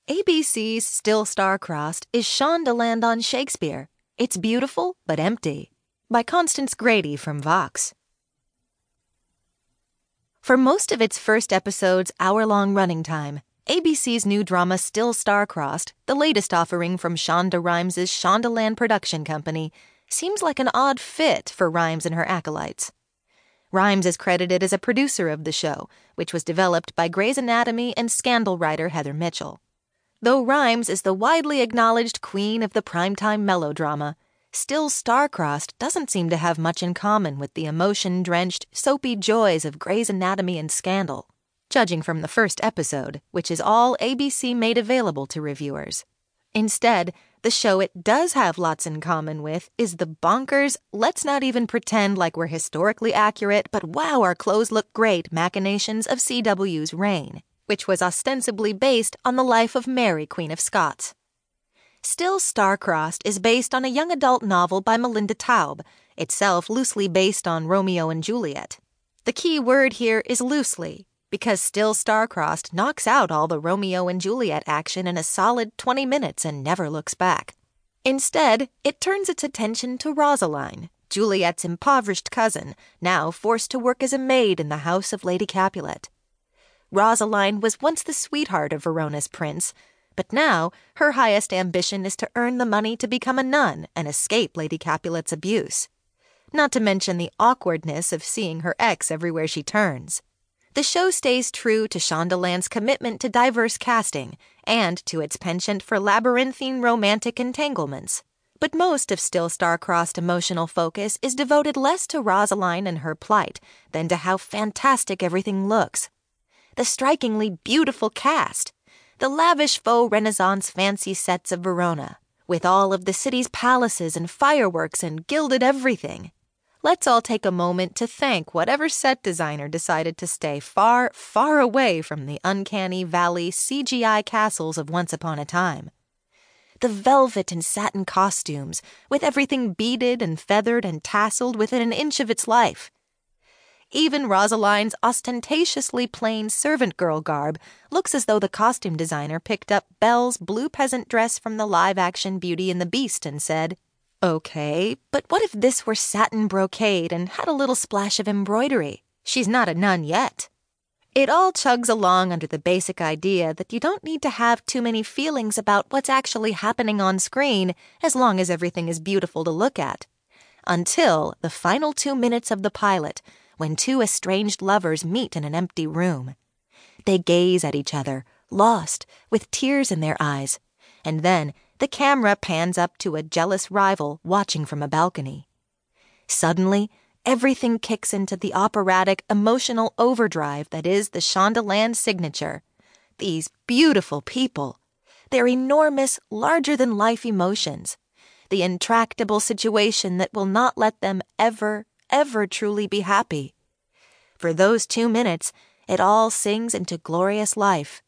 ABC's Still Star-Crossed is Shondaland on Shakespeare. It's Beautiful but Empty, by Constance Grady from Vox. For most of its first episode's hour-long running time, ABC's new drama Still Star-Crossed, the latest offering from Shonda Rhimes' Shondaland production company, seems like an odd fit for Rhimes and her acolytes. Rhimes is credited as a producer of the show, which was developed by Grey's Anatomy and Scandal writer Heather Mitchell. Though Rhimes is the widely acknowledged queen of the primetime melodrama, Still Star-Crossed doesn't seem to have much in common with the emotion-drenched, soapy joys of Grey's Anatomy and Scandal, judging from the first episode, which is all ABC made available to reviewers. Instead, the show it does have lots in common with is the bonkers, let's not even pretend like we're historically accurate, but wow, our clothes look great machinations of CW's Reign, which was ostensibly based on the life of Mary, Queen of Scots. Still Star-Crossed is based on a young adult novel by Melinda Taub, itself loosely based on Romeo and Juliet. The key word here is loosely, because Still Star-Crossed knocks out all the Romeo and Juliet action in a solid 20 minutes and never looks back. Instead, it turns its attention to Rosaline, Juliet's impoverished cousin, now forced to work as a maid in the house of Lady Capulet. Rosaline was once the sweetheart of Verona's prince, but now her highest ambition is to earn the money to become a nun and escape Lady Capulet's abuse. Not to mention the awkwardness of seeing her ex everywhere she turns. The show stays true to Shondaland's commitment to diverse casting and to its penchant for labyrinthine romantic entanglements. But most of Still Star-Crossed emotional focus is devoted less to Rosaline and her plight than to how fantastic everything looks. The strikingly beautiful cast, the lavish faux Renaissance fancy sets of Verona, with all of the city's palaces and fireworks and gilded everything. Let's all take a moment to thank whatever set designer decided to stay far, far away from the uncanny valley CGI castles of Once Upon a Time. The velvet and satin costumes, with everything beaded and feathered and tasseled within an inch of its life. Even Rosaline's ostentatiously plain servant girl garb looks as though the costume designer picked up Belle's blue peasant dress from the live-action Beauty and the Beast and said, "Okay, but what if this were satin brocade and had a little splash of embroidery? She's not a nun yet." It all chugs along under the basic idea that you don't need to have too many feelings about what's actually happening on screen as long as everything is beautiful to look at. Until the final 2 minutes of the pilot, when two estranged lovers meet in an empty room. They gaze at each other, lost, with tears in their eyes, and then the camera pans up to a jealous rival watching from a balcony. Suddenly, everything kicks into the operatic, emotional overdrive that is the Shondaland signature. These beautiful people, their enormous, larger-than-life emotions, the intractable situation that will not let them ever truly be happy. For those 2 minutes, it all sings into glorious life.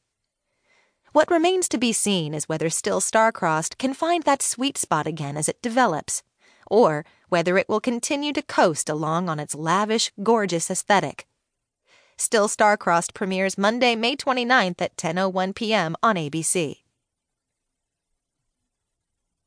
What remains to be seen is whether Still Star-Crossed can find that sweet spot again as it develops, or whether it will continue to coast along on its lavish, gorgeous aesthetic. Still Star-Crossed premieres Monday, May 29th at 10:01 p.m. on ABC.